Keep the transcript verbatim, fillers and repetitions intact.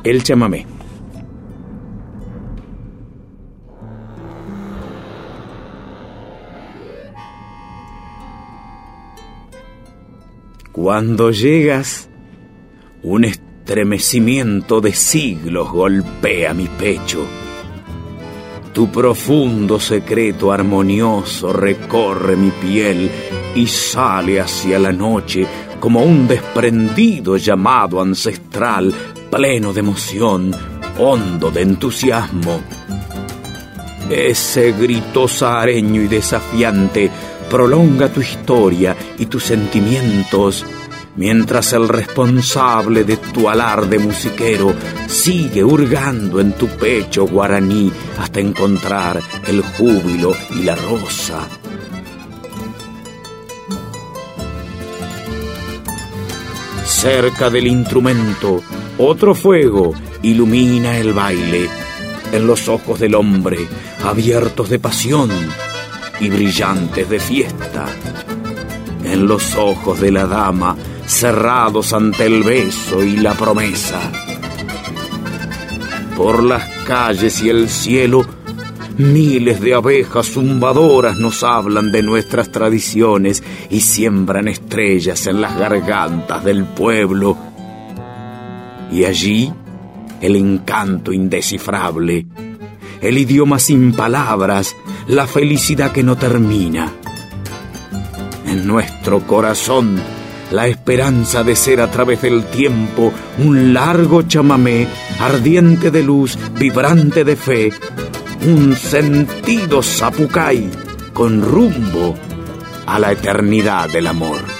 El chamamé. Cuando llegas, un estremecimiento de siglos golpea mi pecho. Tu profundo secreto armonioso recorre mi piel y sale hacia la noche como un desprendido llamado ancestral, pleno de emoción, hondo de entusiasmo. Ese grito sahareño y desafiante prolonga tu historia y tus sentimientos, mientras el responsable de tu alarde musiquero sigue hurgando en tu pecho guaraní hasta encontrar el júbilo y la rosa. Cerca del instrumento, otro fuego ilumina el baile, en los ojos del hombre, abiertos de pasión y brillantes de fiesta, en los ojos de la dama, cerrados ante el beso y la promesa. Por las calles y el cielo, miles de abejas zumbadoras nos hablan de nuestras tradiciones y siembran estrellas en las gargantas del pueblo. Y allí, el encanto indescifrable, el idioma sin palabras, la felicidad que no termina. En nuestro corazón, la esperanza de ser a través del tiempo un largo chamamé, ardiente de luz, vibrante de fe, un sentido zapucay con rumbo a la eternidad del amor.